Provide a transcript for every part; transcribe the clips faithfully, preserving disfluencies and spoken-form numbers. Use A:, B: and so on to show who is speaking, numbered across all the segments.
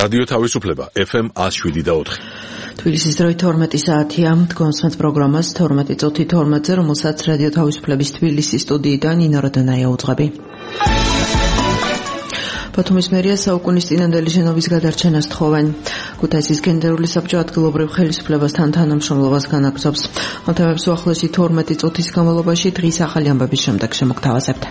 A: რადიო თავისუფლება ეფ ემ ათს შვიდი და ოთხი.
B: თბილისის დროით თორმეტი საათია. დგომსმენთ პროგრამას თორმეტი წუთი თორმეტზე, რომელსაც რადიო თავისუფლების თბილისის სტუდიიდან ნინო როდონაია უძღვები. ბათუმის მერია საუკუნის წინანდელი შენობის გადარჩენას თხოვენ. ქუთაისის გენდერული საბჭო ადგილობრივ ხელისუფლებასთან თანამშრომლობას განაგრძობს. ამ თემებს უახლოესი თორმეტი წუთის განმავლობაში დღის ახალი ამბების შემდეგ შემოგთავაზებთ.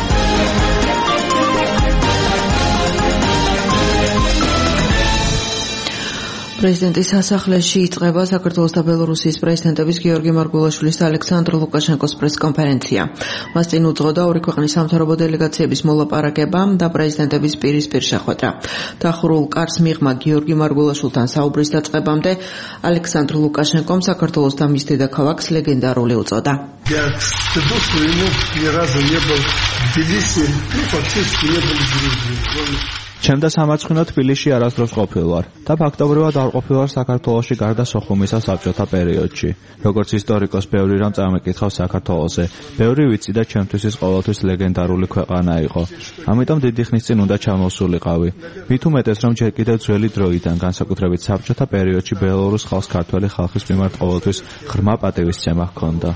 B: პრეზიდენტის სასახლეში იწყება საქართველოს და ბელორუსიის პრეზიდენტების გიორგი მარგველაშვილის და ალექსანდრ ლუკაშენკოს პრესკონფერენცია. მას წინ უძღოდა ორი ქვეყნის სამთავრობო დელეგაციების მოლაპარაკება და პრეზიდენტების პირისპირ შეხვედრა. დახურულ კარს მიღმა გიორგი მარგველაშვილთან საუბრის დაწყებამდე ალექსანდრ ლუკაშენკომ საქართველოს და მის დედაქალაქს ლეგენდარული უწოდა.
C: Я стыду, что ему ни разу не был в Тбилиси, ну, фактически не был в Грузии.
D: ჩემდა სამარცხინო თბილისში არასდროს ყოფილ ვარ და ფაქტობრივად არ ყოფილ ვარ საქართველოში გარდა სოხუმისა საბჭოთა პერიოდში. როგორც ისტორიკოს ბევრი რამ წამეკითხავს საქართველოზე, ბევრი ვიცი და ჩემთვის ის ყოველთვის ლეგენდარული ქვეყანა იყო. ამიტომ დიდი ხნის წინ უნდა ჩამოსულიყავი. მით უმეტეს რომ ჯერ კიდევ ძველი დროიდან, განსაკუთრებით საბჭოთა პერიოდში ბელორუს ხალხს ქართველი ხალხის მიმართ ყოველთვის ღრმა პატივისცემა ჰქონდა.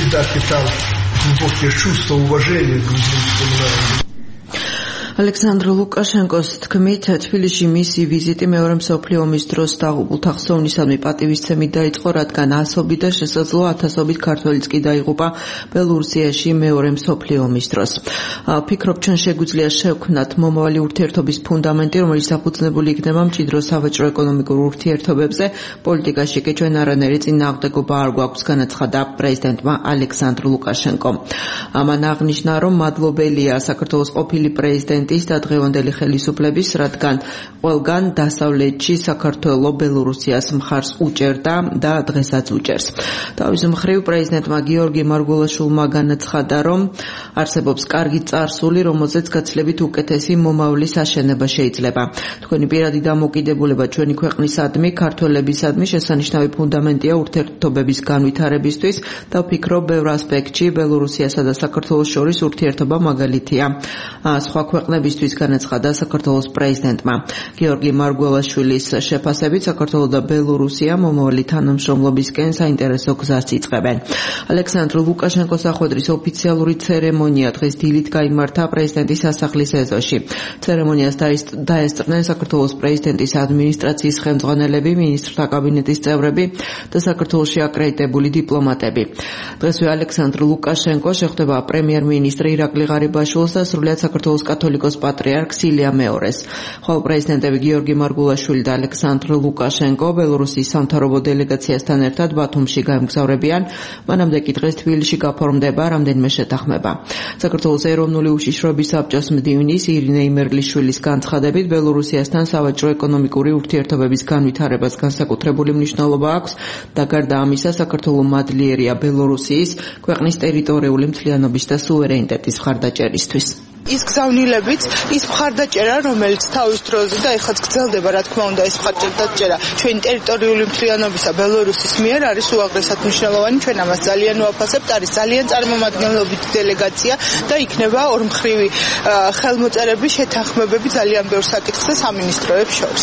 B: ალექსანდრ ლუკაშენკოს თქმით, თბილისში მისი ვიზიტი მეორე მსოფლიო ომის დროს დაღუპულთა ხსოვნისადმი პატივისცემით დაიწყო, რადგან ასობით და შესაძლოა ათასობით ქართველიც კი დაიღუპა ბელორუსიაში მეორე მსოფლიო ომის დროს. ფიქრობ, ჩვენ შეგვიძლია შევქმნათ მომავალი ურთიერთობის ფუნდამენტი, რომელიც დაფუძნებული იქნება მჭიდრო სავაჭრო-ეკონომიკურ ურთიერთობებზე. პოლიტიკაში კი ჩვენ არანაირი წინააღმდეგობა არ გვაქვს, განაცხადა პრეზიდენტმა ალექსანდრ ლუკაშენკომ. მან აღნიშნა, რომ მადლობელია საქართველოს ყოფილი პრეზიდენტი და დღევანდელი ხელისუფლების, რადგან ყველგან დასავლეთში საქართველო ბელორუსიას მხარს უჭერდა და დღესაც უჭერს. თავის მხრივ პრეზიდენტმა გიორგი მარგველაშვილმა განაცხადა, რომ არსებობს კარგი წარსული, რომელზეც გაცილებით უკეთესი მომავლის აშენება შეიძლება. თქვენი პირადი დამოკიდებულება ჩვენი ქვეყნისადმი, ქართველებისადმი შესანიშნავი ფუნდამენტია ურთიერთობების განვითარებისთვის და ვფიქრობ, ბევრ ასპექტში ბელორუსიასა და საქართველოს შორის ურთიერთობა მაგალითია. სხვა ქვეყნებისთვის განაცხადა საქართველოს პრეზიდენტმა. გიორგი მარგველაშვილის შეფასებით, საქართველო და ბელორუსია მომავალი თანამშრომლობისკენ საინტერესო გზას იწყებენ. ალექსანდრ ლუკაშენკოს სახვედრის ოფიციალური ცერემონია დღეს დილით გაიმართა პრეზიდენტის სასახლის ეზოში. ცერემონიას დაესწრნენ საქართველოს პრეზიდენტის ადმინისტრაციის ხელმძღვანელები, მინისტრთა კაბინეტის წევრები და საქართველოში აკრედიტებული დიპლომატები. დღესვე ალექსანდრ ლუკაშენკო შეხვდება პრემიერ-მინისტრ ირაკლი ღარიბაშვილს და სრულიად საქართველოს კათოლიკოს პატრიარქს ილია მეორეს. ხოლო პრეზიდენტები გიორგი მარგველაშვილი და ალექსანდრ ლუკაშენკო ბელორუსის სამთავრობო დელეგაციასთან ერთად ბათუმში გაემგზავრებიან. მანამდე კი დღეს თბილისში გაფორმდება რამდენიმე შეთანხმება. საქართველოს ეროვნული უშიშროების საბჭოს მდივნის ირინე იმერლიშვილის განცხადებით, ბელორუსიასთან სავაჭრო-ეკონომიკური ურთიერთობების განვითარებას განსაკუთრებული მნიშვნელობა აქვს და გარდა ამისა, საქართველო მადლიერია ბელორუსიის ქვეყნის ტერიტორიული მთლიანობის და სუვერენიტეტის მხარდაჭერისთვის.
E: ის გზავნილებით, ის მხარდაჭერა, რომელიც თავის დროზე და ეხლაც გრძელდება, რა თქმა უნდა, ეს მხარდაჭერა ჩვენი ტერიტორიული მთლიანობისა ბელორუსის მიერ არის უაღრესად მნიშვნელოვანი. ჩვენ ამას ძალიან ვაფასებთ, არის ძალიან წარმომადგენლობითი დელეგაცია და იქნება ორმხრივი ხელმოწერების შეთანხმებები ძალიან ბევრ საკითხზე სამინისტროებს შორის.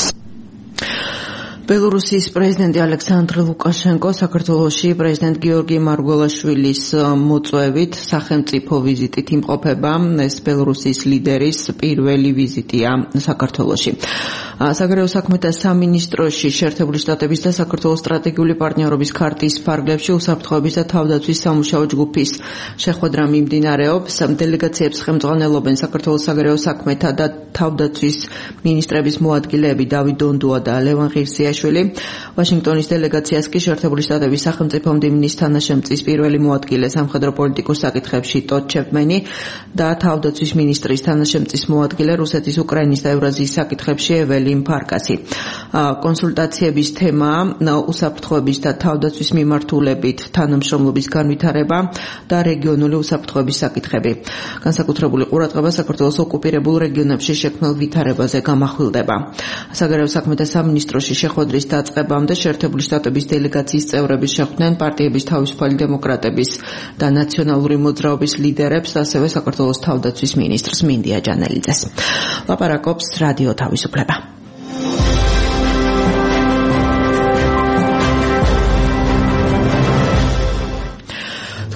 B: ბელორუსიის პრეზიდენტი ალექსანდრ ლუკაშენკო საქართველოში პრეზიდენტ გიორგი მარგველაშვილის მოწვევით სახელმწიფო ვიზიტით იმყოფება. ეს ბელორუსიის ლიდერის პირველი ვიზიტია საქართველოში. საგარეო საქმეთა სამინისტროში შეერთებული შტატების და საქართველოს სტრატეგიული პარტნიორობის ქარტის ფარგლებში უსაფრთხოების და თავდაცვის სამუშაო ჯგუფის შეხვედრა მიმდინარეობს. დელეგაციებს ხელმძღვანელობენ საქართველოს საგარეო საქმეთა და თავდაცვის მინისტრების მოადგილეები დავით დონდუა და ლევან ღირსია. ვაშინგტონის დელეგაციას კი შეერთებული შტატების სახელმწიფო მდივნის თანაშემწის პირველი მოადგილე სამხედრო პოლიტიკურ საკითხებში ტოდ ჩეპმენი და თავდაცვის მინისტრის თანაშემწის მოადგილე რუსეთის, უკრაინის და ევრაზიის საკითხებში ეველინ ფარკასი. კონსულტაციების თემაა უსაფრთხოების და თავდაცვის მიმართულებით თანამშრომლობის განვითარება და რეგიონული უსაფრთხოების საკითხები. განსაკუთრებული ყურადღება საქართველოს ოკუპირებულ რეგიონებში შექმნილ ვითარებაზე გამახვილდება. საგარეო საქმეთა სამინისტროში შეხვედრის დაწყებამდე შეერთებული შტატების დელეგაციის წევრები შეხვდნენ პარტიების თავისუფალი დემოკრატების და ნაციონალური მოძრაობის ლიდერებს, ასევე საქართველოს თავდაცვის მინისტრს მინდია ჯანელიძეს. ლაპარაკობს რადიო თავისუფლება.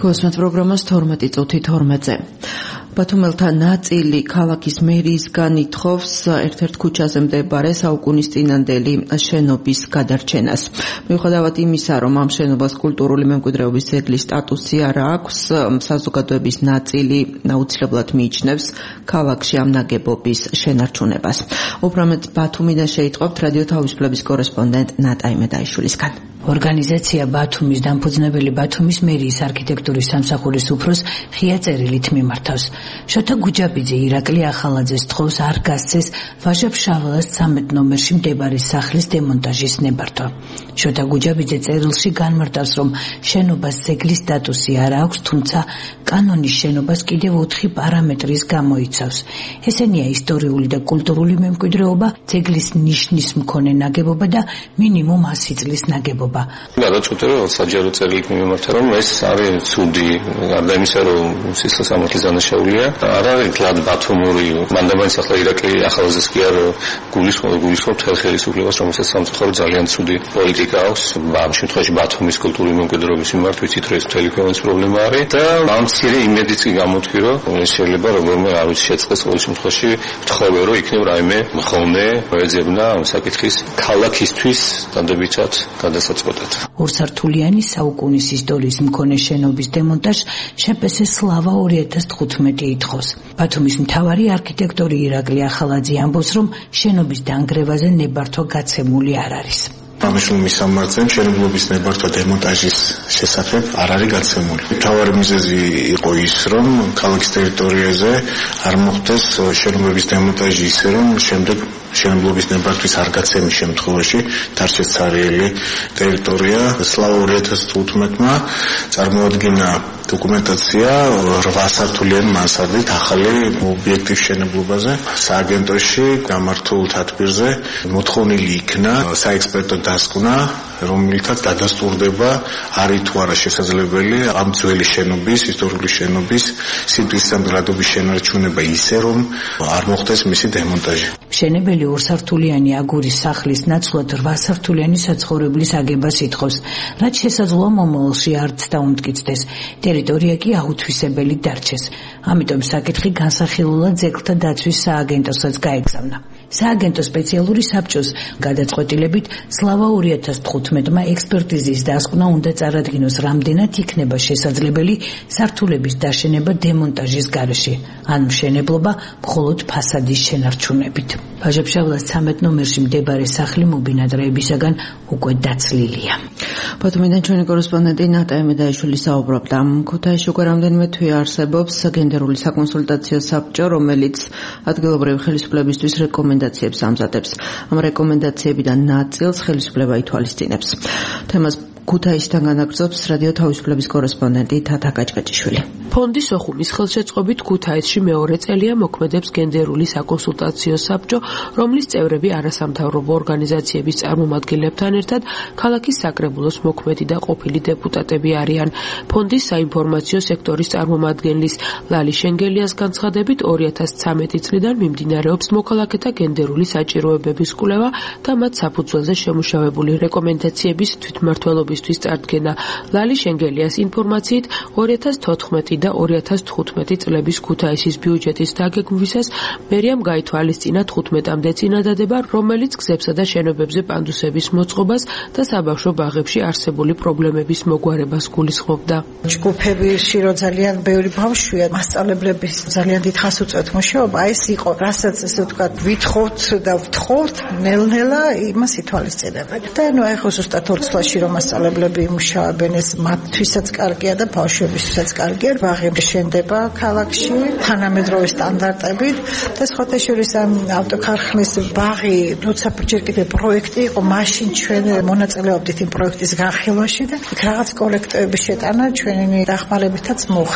B: გოსმეთ პროგრამას თორმეტი წუთი თორმეტზე. ბათუმელთა ნაწილი ქალაქის მერიისგან ითხოვს ერთ-ერთ ქუჩაზე მდებარე საუკუნისწინანდელი შენობის გადარჩენას. მიუხედავად იმისა, რომ ამ შენობას კულტურული მემკვიდრეობის ძეგლის სტატუსი არ აქვს, საზოგადოების ნაწილი აუცილებლად მიიჩნევს ქალაქში ამ ნაგებობის შენარჩუნებას. უბრალოდ ბათუმიდან შეიტყობთ რადიო თავისუფლების კორესპონდენტ ნატაი მედაიშვილისგან.
F: ორგანიზაცია ბათუმის დამფუძნებელი ბათუმის მერიის არქიტექტურის სამსახურის უფროს ღია წერილით მიმართავს. შოთა გუჯაბიძე ირაკლი ახალაძეს თხოვს არ გასცეს ვაჟა-ფშაველას ცამეტ ნომერში მდებარე სახლის დემონტაჟის ნებართვა. შოთა გუჯაბიძე წერილში განმარტავს, რომ შენობას ძეგლის სტატუსი არ აქვს, თუმცა კანონის შენობას კიდევ ოთხი პარამეტრის გამოიცავს. ესენია ისტორიული და კულტურული მემკვიდრეობა, ძეგლის ნიშნის მქონე ნაგებობა და მინიმუმ ასი წლის ნაგებობა.
G: გადაწყვეტე რომ საჯარო წერილით მიმართა, რომ ეს არის ცუდი, გარდა იმისა, რომ სისხლისამართლის დანაშაულია, არ არის კლად ბათუმური, მანდამაინც ახლა ირაკლი ახალაძეს კი არ გულისხმობ გულისხმობ მთელ ხელისუფლებას, რომელსაც სამწუხაროდ ძალიან ცუდი პოლიტიკა აქვს. ამ შემთხვევაში ბათუმის კულტურული მემკვიდრეობის მიმართ ვიცით, რომ ეს მთელი ქვეყნის პრობლემა არის და ამ მცირე იმედიც კი გამოთქვი, რომ ეს შეიძლება რომელიმე არ ვიცი შეწყდეს ყოველ შემთხვევაში ვთხოვე, რომ იქნებ რაიმე მქონე მოეძებნა ამ საკითხის ქალაქისთვის დადებითად გადასაწყვეტად.
F: ორსართულიანი საუკუნის ისტორიის მქონე შენობის დემონტაჟს შეპესე სლავა ორი ათას თხუთმეტი ითხოვს. ბათუმის მთავარი არქიტექტორი ირაკლი ახალაძე ამბობს, რომ შენობის დანგრევაზე ნებართვა გაცემული არ არის.
H: ამის მისამართზე მშენებლობის ნებართვა დემონტაჟის შესახებ არ არის გაცემული. მთავარი მიზეზი იყო ის, რომ ქალაქის ტერიტორიაზე არ მოხდეს შენობების დემონტაჟი ისე, რომ შემდეგ შენობების ნებართვის არ გაცემის შემთხვევაში დარჩეს ცარიელი ტერიტორია. სლავა ორი ათას თხუთმეტმა წარმოადგინა დოკუმენტაცია რვა სართულიანი მანსარდით ახალი ობიექტის მშენებლობაზე. სააგენტოში გამართულ თათბირზე მოთხოვნილი იქნა საექსპერტო დასკვნა, რომელთაც დადასტურდება არის თუ არა შესაძლებელი ამ ძველი შენობის, ისტორიული შენობის სიტუაციამდრადობის შენარჩუნება ისე, რომ არ მოხდეს მისი დემონტაჟი.
F: მშენებელი ორსართულიანი აგურის სახლის ნაცვლად რვა სართულიანი საცხოვრებლის აგებას ითხოვს, რაც შესაძლოა მომავალში არც დაუმტკიცდეს. ტერიტორია კი აუთვისებელი დარჩეს. ამიტომ საკითხი განსახილულად ძეგლთა დაცვის სააგენტოსაც გაეგზავნა. სააგენტო სპეციალური საბჭოს გადაწყვეტილებით სლავა ორი ათას თხუთმეტმა ექსპერტიზის დასკვნა უნდა წარადგინოს, რამდენად იქნება შესაძლებელი სართულების დაშენება დემონტაჟის გარეშე, ან მშენებლობა მხოლოდ ფასადის შენარჩუნებით. ვაჟა-ფშაველას ცამეტ ნომერში მდებარე სახლი მობინადრეებისაგან უკვე დაცლილია.
B: ბათუმიდან ჩვენი კორესპონდენტი ნატაი მედაიშვილი საუბრობდა. ქუთაისში უკვე რამდენიმე თვე არსებობს გენდერული საკონსულტაციო საბჭო, რომელიც ადგილობრივი ხელისუფლებისთვის რეკომენდაციებს ამზადებს. ამ რეკომენდაციებიდან ნაწილს ხელისუფლება ითვალისწინებს. თემას ქუთაისიდან განაგრძობს რადიო თავისუფლების კორესპონდენტი თათა კაჭკაჭიშვილი.
I: ფონდის ოხუმის ხელშეწყობით ქუთაისში მეორე წელია მოქმედებს გენდერული საკონსულტაციო საბჭო, რომლის წევრები არასამთავრობო ორგანიზაციების წარმომადგენლებთან ერთად ქალაქის საკრებულოს მოქმედი და ყოფილი დეპუტატები არიან. ფონდის საინფორმაციო სექტორის წარმომადგენლის ლალი შენგელიას განცხადებით ორი ათას ცამეტი წლიდან მიმდინარეობს მოქალაქეთა გენდერული საჭიროებების კვლევა და მათ საფუძველზე შემუშავებული რეკომენდაციების თვითმმართველობისთვის წარდგენა. ლალი შენგელიას ინფორმაციით ორი ათას თოთხმეტი და ორი ათას თხუთმეტი წლების ქუთაისის ბიუჯეტის დაგეგმვისას მერიამ გაითვალისწინა თხუთმეტამდე წინადადება, რომელიც გზებსა და შენობებზე პანდუსების მოწყობას და საბავშვო ბაღებში არსებული პრობლემების მოგვარებას გულისხმობდა.
J: ჯგუფებში რო ძალიან ბევრი ბავშვია, მასწავლებლების ძალიან დიდ ხანს უწევთ მუშაობა, ეს იყო, რასაც ესე ვთქვათ, ვითხოვთ და ვთხოვთ, ნელ-ნელა იმას ითვალისწინებენ. და ნუ ახლა ზუსტად ორ წლში რომ მასწავლებლები იმუშავებენ, ეს მათთვისაც კარგია და ბავშვებისთვისაც კარგია. ბაღები შენდება ქალაქში თანამედროვე სტანდარტებით და სხვათა შორის ამ ავტოქარხნის ბაღი, როცა ჯერ კიდევ პროექტი იყო, მაშინ ჩვენ მონაწილეობდით იმ პროექტის განხილვაში და იქ რაღაც კოლექტივების შეტანა ჩვენი დახმარებითაც მოხდა.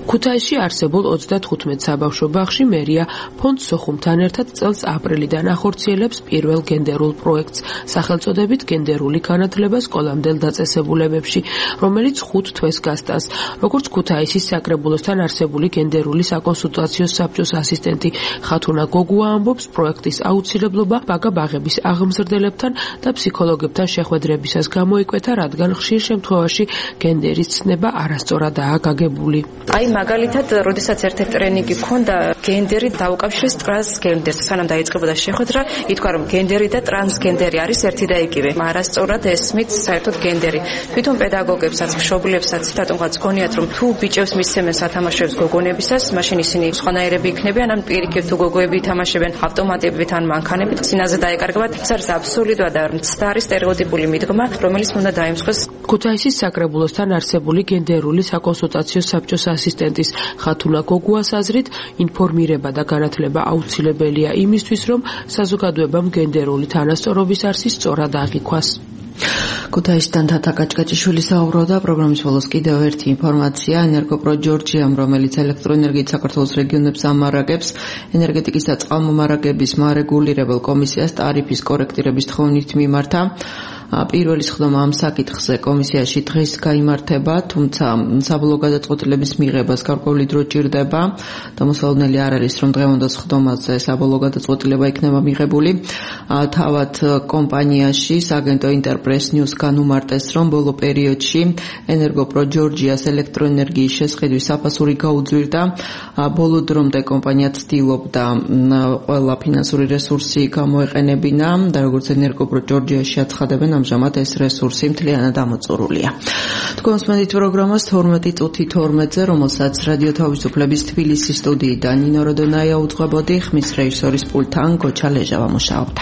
I: ქუთაისში არსებულ ოცდათხუთმეტ საბავშვო ბაღში მერია ფონდ სოხუმთან ერთად წელს აპრილიდან ახორციელებს პირველ გენდერულ პროექტს სახელწოდებით გენდერული განათლება სკოლამდელ დაწესებულებებში, რომელიც ხუთ თვეს გასტანს. როგორც ქუთაისის საკრებულოსთან არსებული გენდერული საკონსულტაციო საბჭოს ასისტენტი ხათუნა გოგუა ამბობს, პროექტის აუცილებლობა ბაგა ბაღების აღმზრდელებთან და ფსიქოლოგებთან შეხვედრებისას გამოიკვეთა, რადგან ხშირ შემთხვევაში გენდერის ცნება არასწორადაა გაგებული.
K: აი მაგალითად, როდესაც ერთ-ერთი ტრენინგი ქონდა, გენდერი დაუკავშირეს ტრანსგენდერს, სანამ დაიწყებოდა შეხვედრა, ითქვა, რომ გენდერი და ტრანსგენდერი არის ერთი და იგივე. არასწორად ესმით საერთოდ გენდერი. თვითონ პედაგოგებსაც, მშობლებსაც რატომღაც გონიათ, რომ თუ ბიჭებს მისცემენ სათამაშოებს გოგონებისას, მაშინ ისინი სხვანაირები იქნებიან, ან პირიქით თუ გოგოები ითამაშებენ ავტომატებით ან მანქანებით, წინაზე დაეკარგებათ. ეს არის აბსოლუტურად და მცდარი სტერეოტიპული მიდგომა, რომელიც უნდა დაიმსხვრეს.
I: ქუთაისის საკრებულოსთან არსებული გენდერული საკონსულტაციო საბჭოს ასისტენტის ხათუნა გოგუას აზრით, ინფორმირება და განათლება აუცილებელია იმისთვის, რომ საზოგადოებამ გენდერული თანასწორობის არსი სწორად აღიქვას.
B: ქუთაისიდან თათა კაჭკაჭიშვილი საუბრობდა. პროგრამის ბოლოს კიდევ ერთი ინფორმაცია. ენერგოპრო ჯორჯიამ, რომელიც ელექტროენერგიით საქართველოს რეგიონებს ამარაგებს, ენერგეტიკის და წყალმომარაგების მარეგულირებელ კომისიას ტარიფის კორექტირების თხოვნით მიმართა. პირველი სხდომა ამ საკითხზე კომისიაში დღეს გაიმართება, თუმცა საბოლოო გადაწყვეტილების მიღებას გარკვეული დრო ჭირდება. დამოსალოდნელი არ არის, რომ დღევანდელ სხდომაზე საბოლოო გადაწყვეტილება იქნება მიღებული. თავად კომპანიაში საგენტო ინტერპრეს ნიუს განუმარტეს, რომ ბოლო პერიოდში ენერგოპრო ჯორჯიას ელექტროენერგიის შესყიდვის საფასური გაუძვირდა. ბოლო დრომდე კომპანია ცდილობდა ყველა ფინანსური რესურსი გამოეყენებინა და როგორც ენერგოპრო ჯორჯიაში აცხადებენ, ამჟამად ეს რესურსი მთლიანად ამოწურულია. თქვენ მსმენთ პროგრამას თორმეტი წუთი თორმეტზე, რომელსაც რადიო თავისუფლების თბილისის სტუდიიდან ნინო როდონაია უძღვებოდი, ხმის რეჟისორის პულტთან გოჩა ლეჟავა მუშაობდა.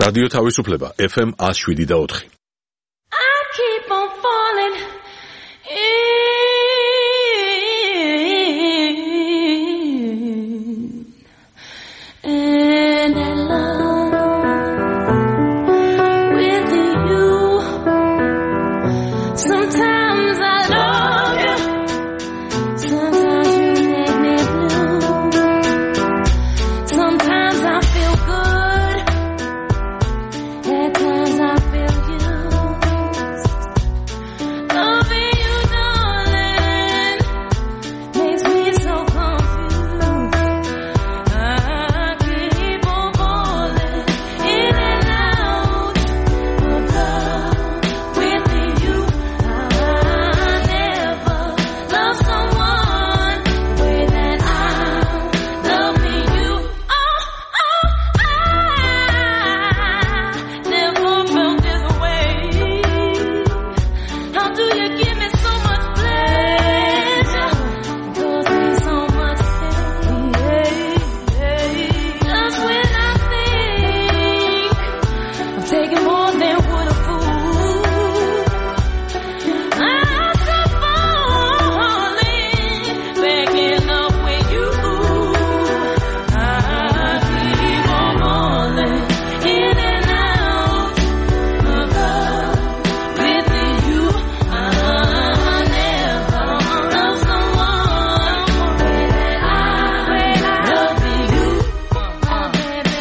A: რადიო თავისუფლება F M one oh seven და four.
L: I keep on falling in and in love with you. Sometimes I love you, sometimes you make me blue. Sometimes I feel good, at times I feel used. Loving you, darling, makes me so confused. I keep on falling in and out of love with you. I never loved someone the way that I'm loving you. Oh, oh, I never felt this way. How do you give me so much pleasure? Cause me so much pain. Just when I think I'm taking more than would a fool, I stop falling back in love with you. I keep on falling in and out of love with you. I never loved someone the way that I love you. Oh, baby,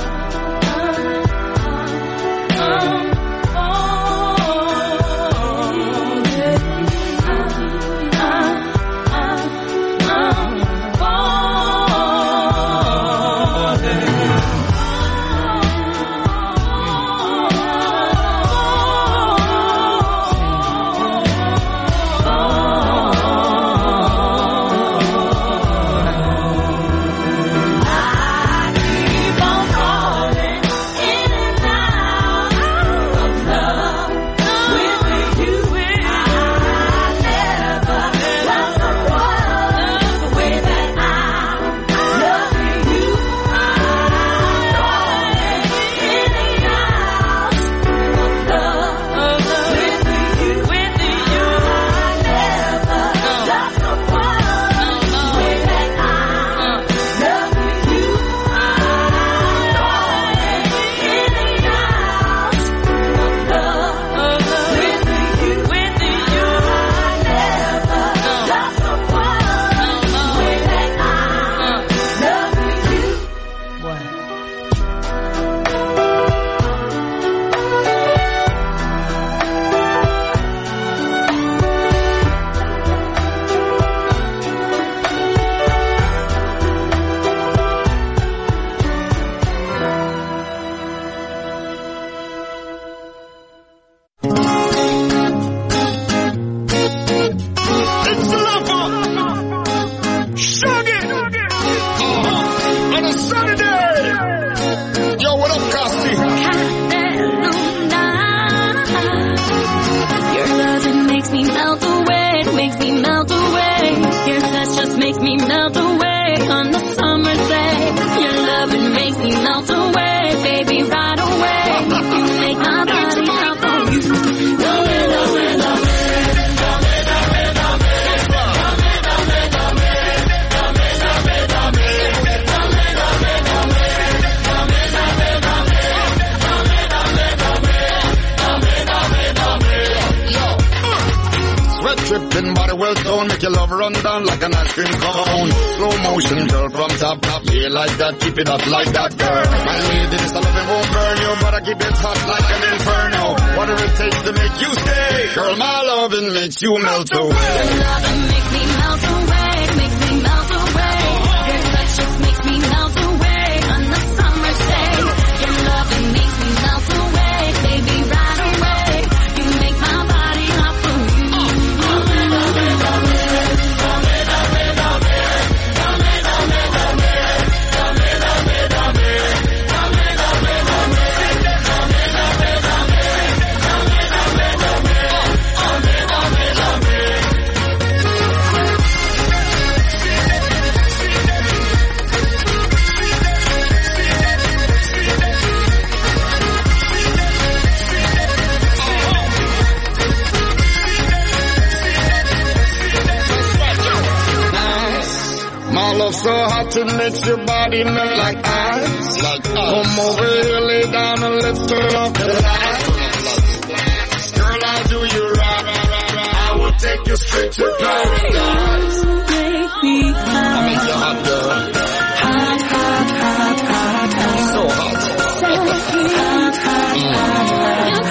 M: Tripping body well toned, make your love run down like an ice cream cone. Slow motion, girl, from top top, yeah, like that, keep it up like that, girl. My lady, this love it won't burn you, but I keep it hot like an inferno. Whatever it takes to make you stay, girl, my loving makes you melt away. Your loving makes me melt away, makes me melt away. Your touch just makes me melt away on the summer's day. Your loving makes me melt away, baby, right away. You make my body hot for you. love so hot it makes your body melt like ice. Like ice. Come over here, lay down and let's turn off the lights. Girl, I'll do you right. I will take you straight to paradise.
L: Make me hot.
M: I'll make you hot, girl.
L: Hot, hot, hot, hot, hot.
M: So hot.
L: So hot, hot, hot, hot.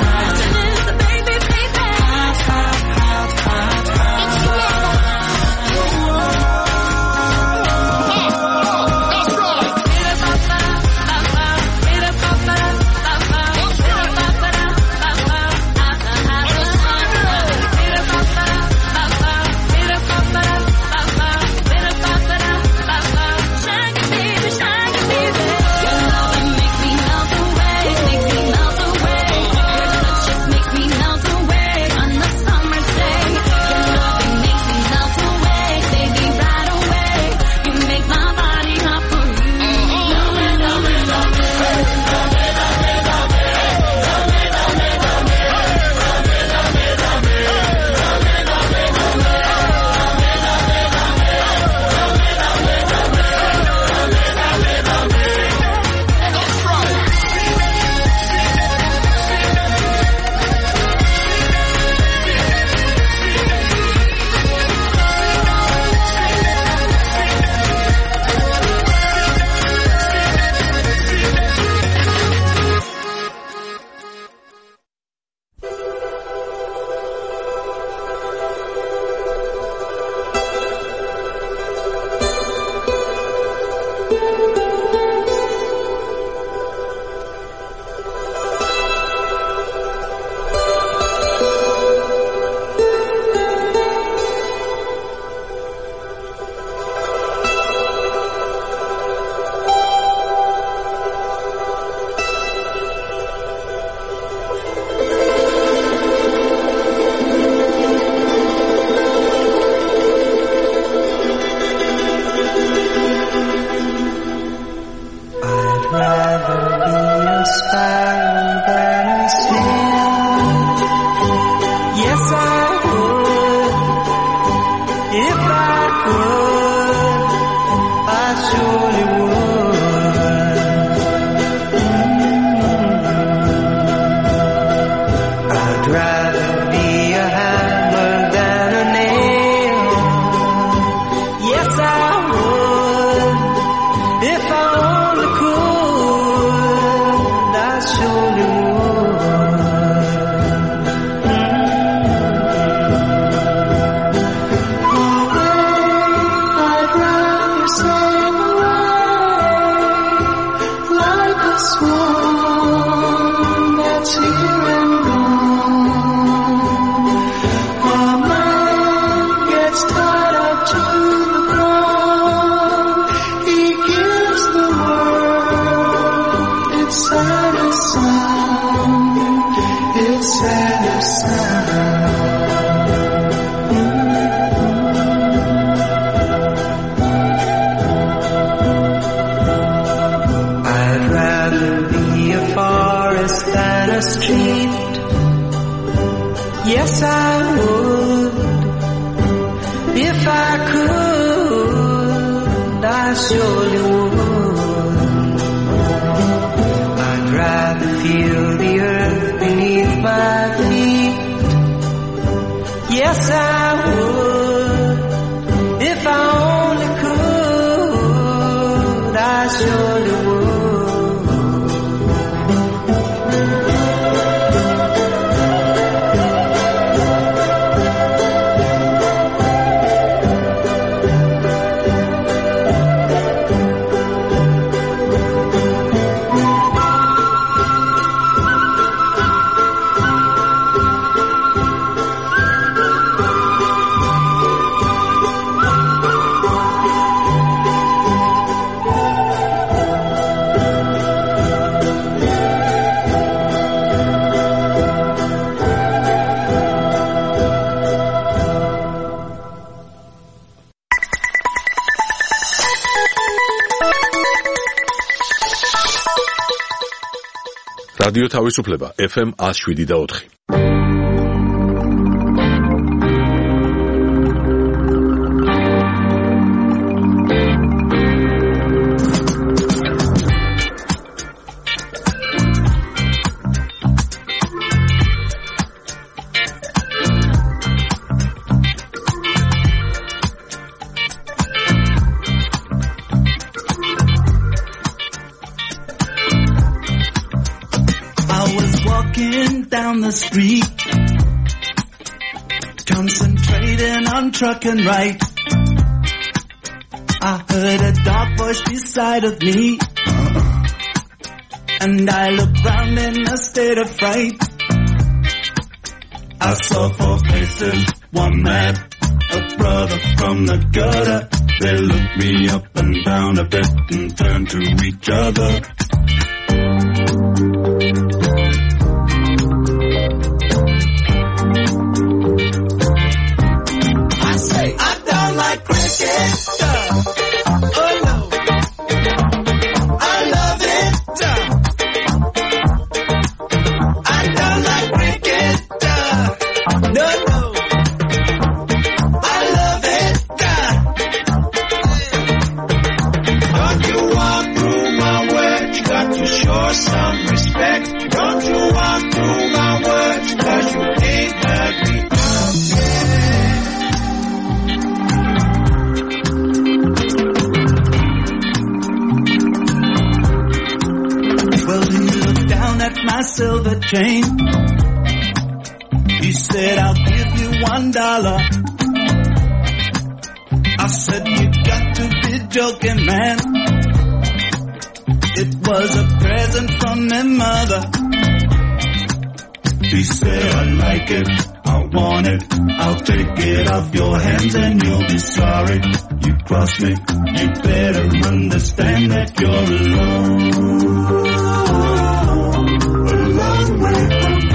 A: რადიო თავისუფლება ეფ ემ one oh seven და four.
N: down the street, concentrating on trucking right. I heard a dark voice beside of me, and I looked round in a state of fright. I saw four faces, one man, a brother from the gutter. They looked me up and down a bit and turned to each other. I say, I don't like cricket. Oh no, I love it. I don't like cricket. No, no, I love it. Don't you walk through my words, you got to show some respect. Don't you walk through my words, cause you ain't heard me. Well, he looked down at my silver chain. He said, I'll give you one dollar. I said, you got to be joking, man. It was a present from my mother. He said, I like it, I want it, I'll take it off your hands and you'll be sorry. You cross me, you better understand that you're alone. A long way from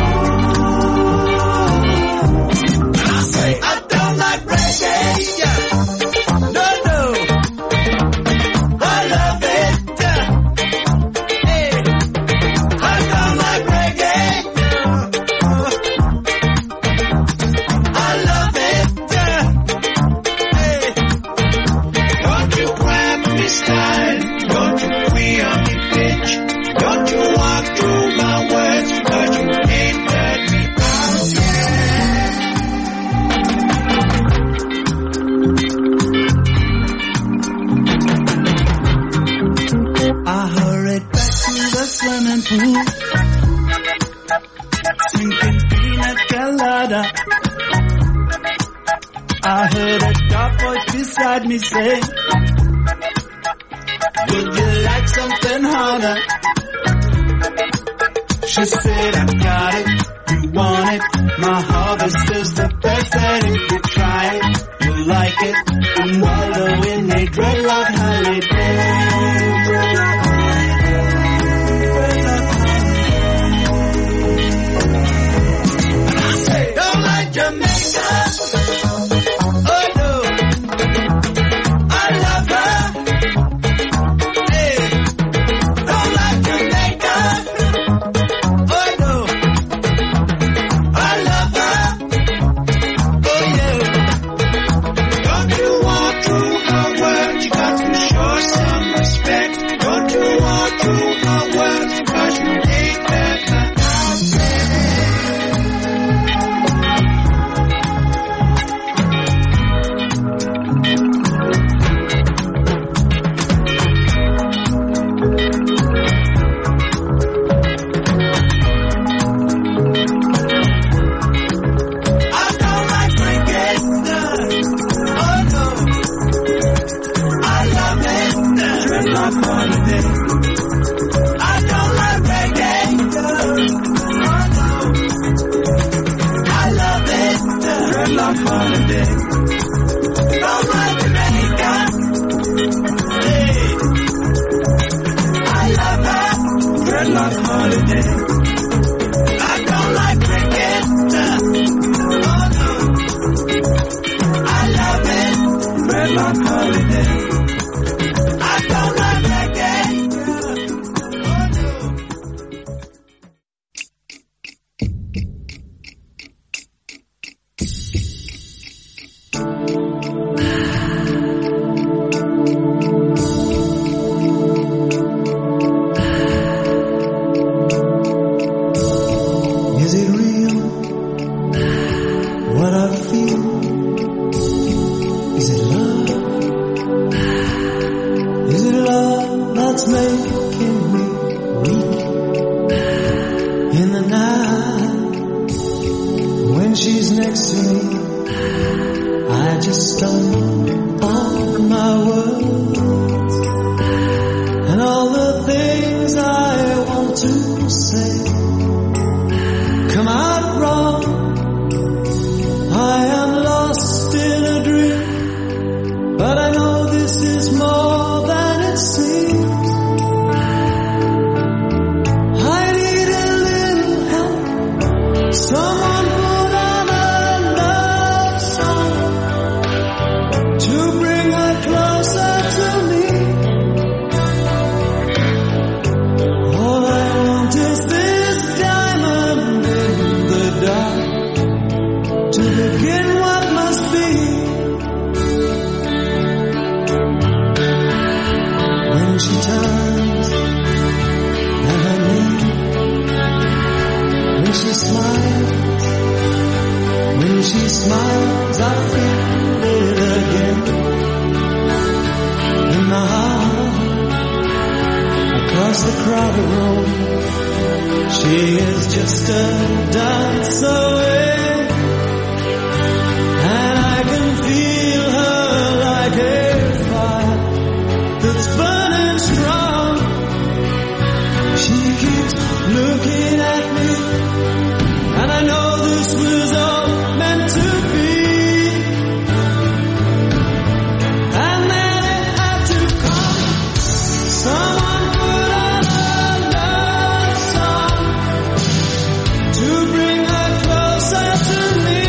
N: home. And I say, I don't like reggae, yeah. No, no, I love it, yeah. Hey, I don't like reggae. I love it, yeah. Hey, don't you grab me style, don't you queer me bitch, don't you walk through my words, cause you ain't heard me out, yeah. I hurried back to the swimming pool, sinking peanut colada. I heard a dark voice beside me say, would you like something harder? She said, I got it, you want it, my harvest is the best, and if you try it, you'll like it, and wallow in a dreadlock holiday. And I say, don't like Jamaica. Oh no, I love her. Hey, don't like Jamaica. Oh no, I love her. Oh yeah, don't you walk through her words, you got to show next to me, I just stumble on my words and all the things I want to say come out wrong. I am lost in a dream, but I know this is more than it seems. I need a little help, someone put on a love song to bring her closer to me. All I want is this diamond in the dark to begin what must be. When she turns and I leave, when she smiles, when she smiles, I feel it again in my heart. Across the crowded room, she is just a dance away, and I can feel her like a fire that's burning strong. She keeps looking at me, and I know this was all meant to be. And then it had to come. Someone put on a love song to bring her closer to me.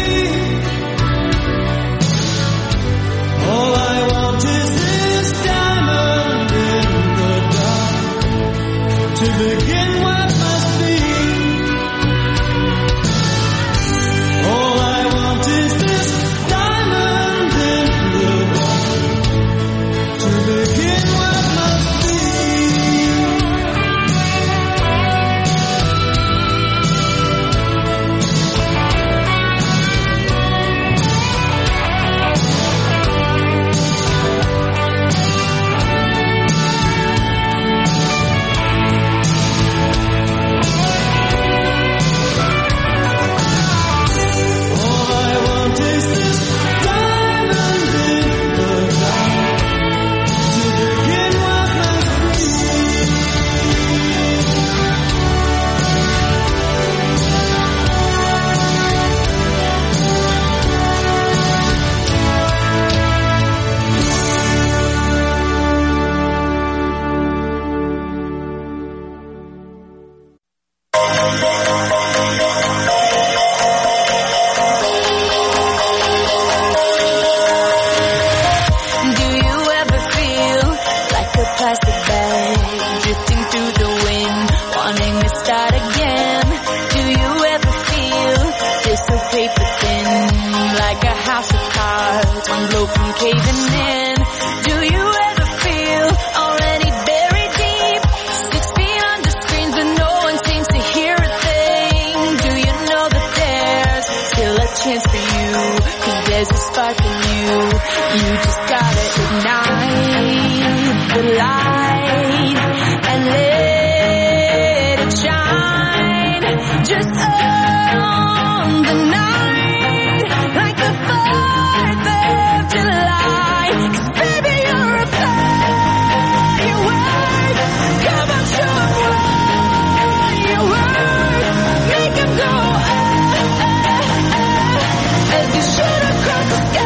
N: All I want is this diamond in the dark to begin what must be. All I want is this diamond in the dark to begin what must be. All I want is this diamond in the dark to begin what must be.
L: Do you ever feel like a plastic bag drifting through the wind, wanting to start again? Do you ever feel just so paper thin, like a house of cards, one blow from caving in? Do you ever feel already buried deep, six feet under screens, but no one seems to hear a thing? Do you know that there's still a chance for you, 'cause there's a spark in you? You just gotta ignite the light and let it shine. Just on the night, like the fourth of July. 'Cause baby, you're a firework. Come on, show 'em what you work. Make 'em go ah, ah, ah, as you shoot across the sky.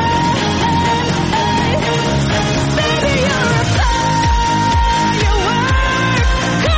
L: Baby, you're a firework.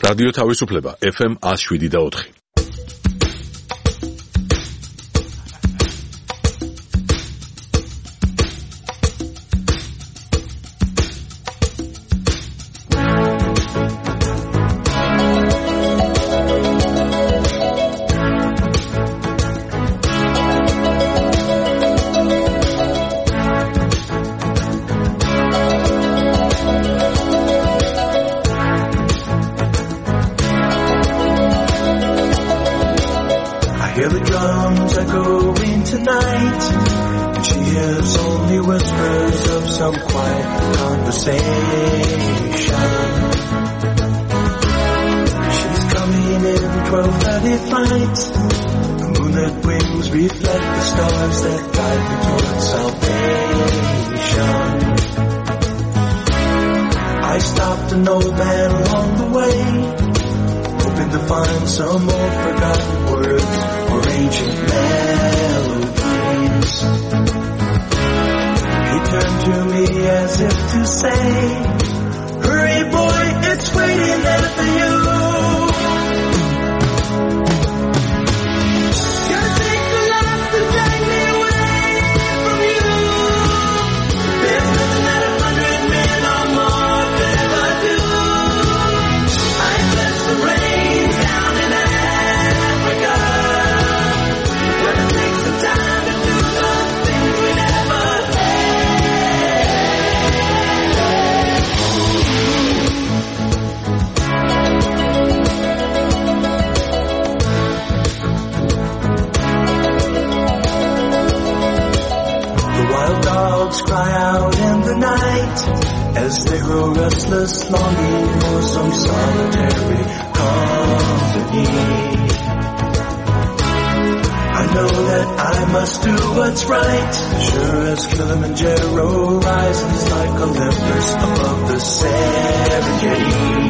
A: რადიო თავისუფლება ეფ ემ one oh seven და four.
N: Hear the drums echoing tonight, and she hears only whispers of some quiet conversation. She's coming in twelve thirty flight. The moonlit wings reflect the stars that guide me towards salvation. I stopped an old man along the way, hoping to find some old forgotten words or ancient melodies. He turned to me as if to say, hurry boy, it's waiting there for you. Gotta take the life to drag me away from you. There's nothing that a hundred men or more could ever do. I bless the rain down in Africa. Gonna take some time to do the things we never The wild dogs cry out in the night as they grow restless, longing for some solitary company. I know that I must do what's right, sure as Kilimanjaro rises like Olympus above the Serengeti.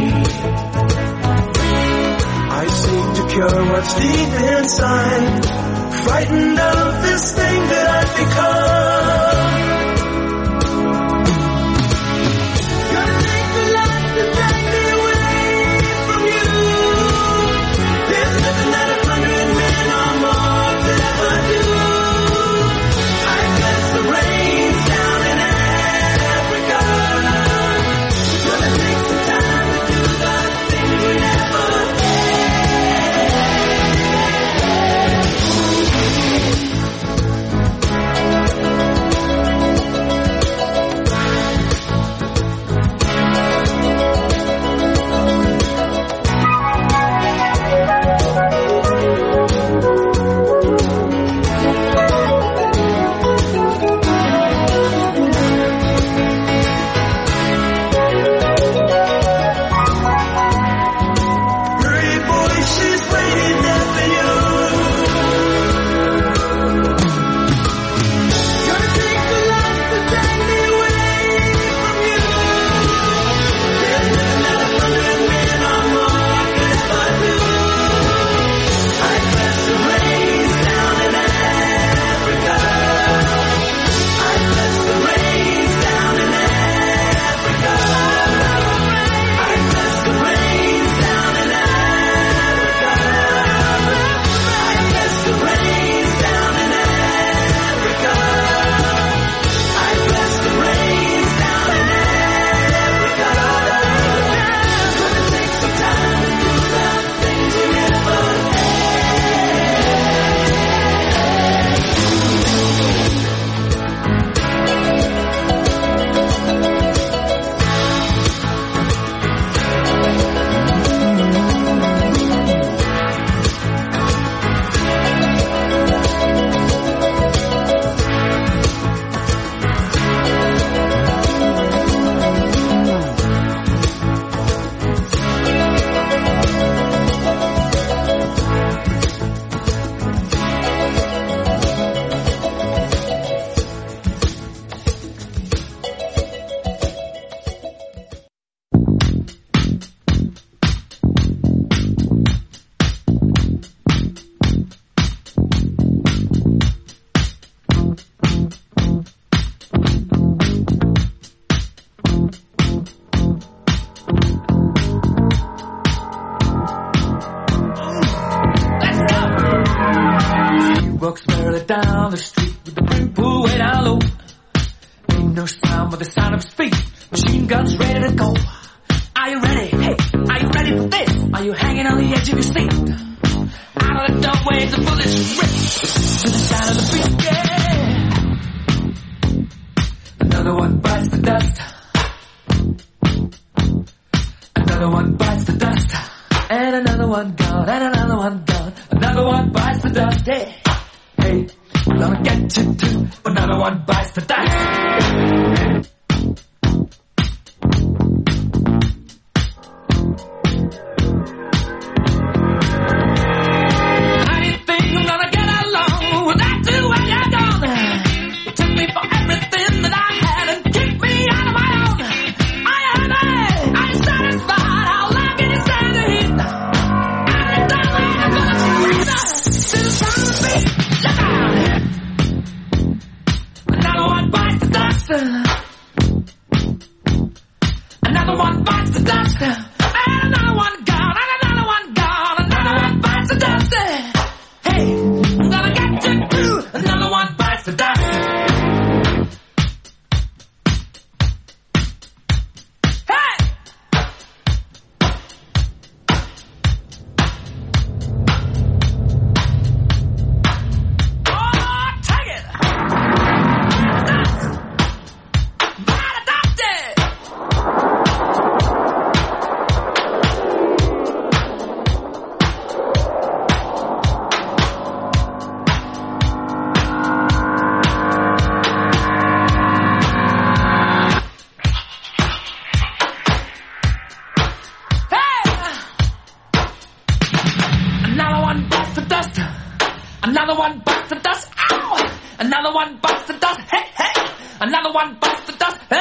N: I seek to cure what's deep inside, frightened of this thing that I've become. Gonna take the life to drag me away from you. There's nothing that a hundred men or more could ever do. I bless the rain down in Africa. Gonna take some time to do the things we never did.
O: down the street with the brim pulled way down low. Ain't no sound but the sound of his feet. Machine guns ready to go. Are you ready? Hey, are you ready for this? Are you hanging on the edge of your seat? Out of the doorway, the bullets rip to the sound of the beat. Yeah. Another one bites the dust. Another one bites the dust. And another one gone. And another one gone. Another one bites the dust. Hey, hey, I'm gonna get you too. Another one bites the dust. Another one bites the dust. And another one gone. And another one gone. Another one bites the dust. Hey, I'm gonna get you too. Another one bites the dust. Hey! Oh, take it! Another one bites the dust. Ow! Another one bites the dust. Hey, hey! Another one bites the dust. Hey!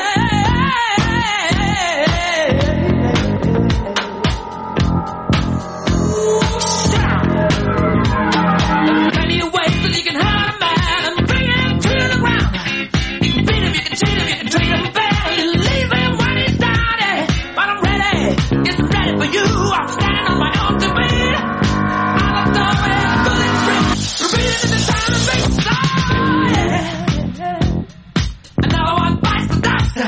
O: There's plenty of ways that you can hurt a man and bring him to the ground. You can beat him, you can cheat him, you can treat him bad. You leave him when he's down. eh? But I'm ready, yes, I'm ready for you. I'm standing on my own two feet. Out of the way, bullets rip, repeating in the sound of bass. Oh, yeah. Another one bites the dust.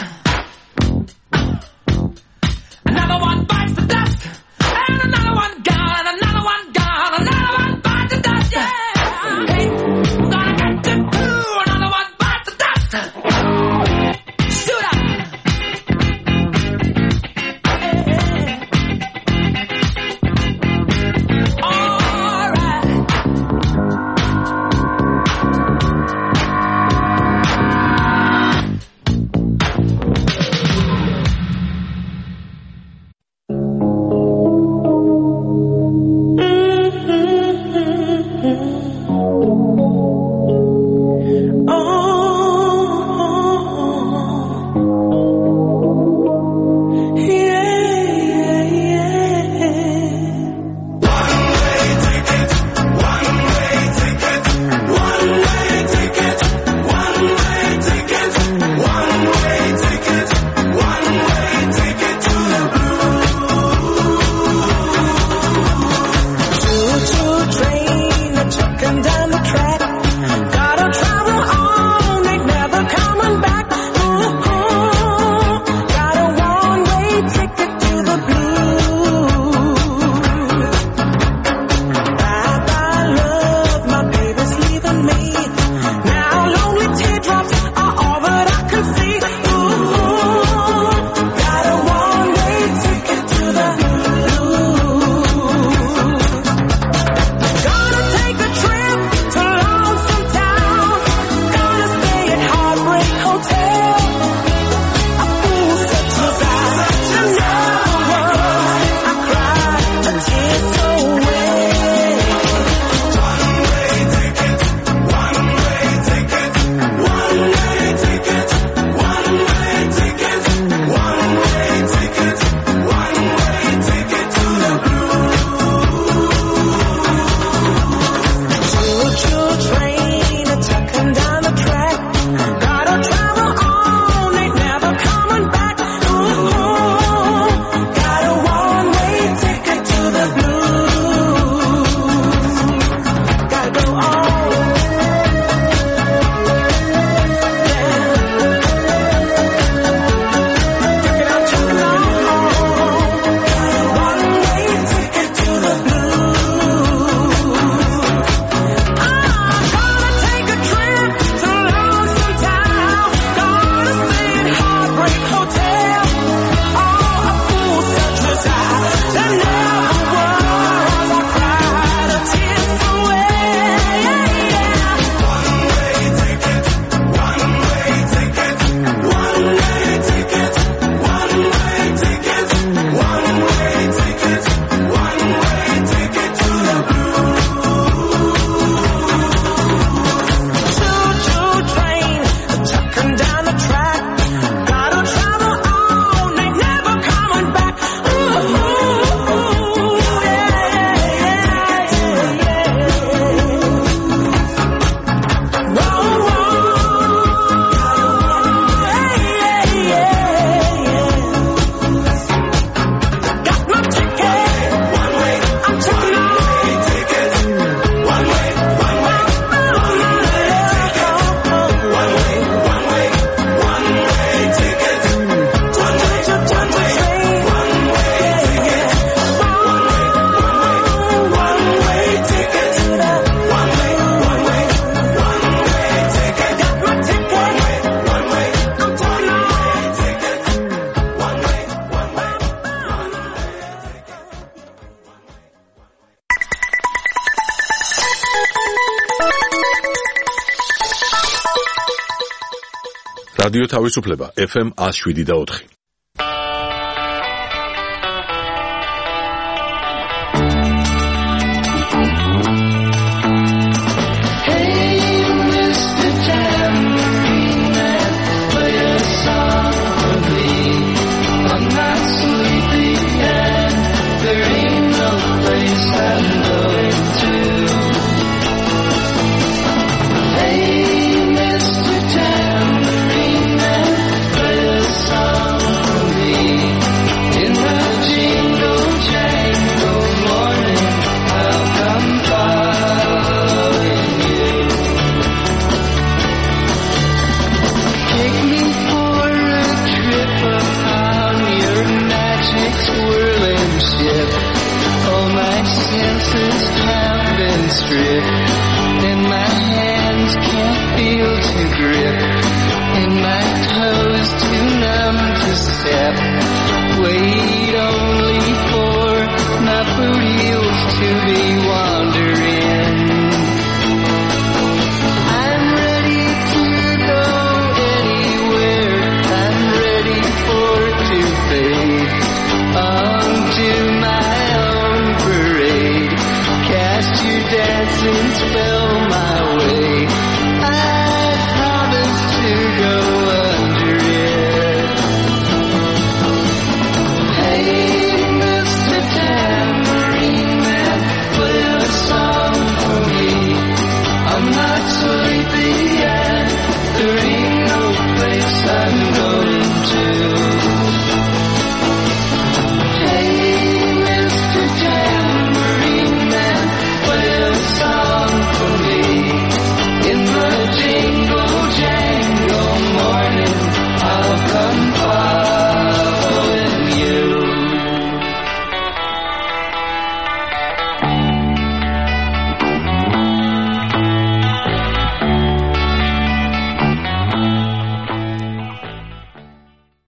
A: რადიო თავისუფლება ეფ ემ one oh seven point four.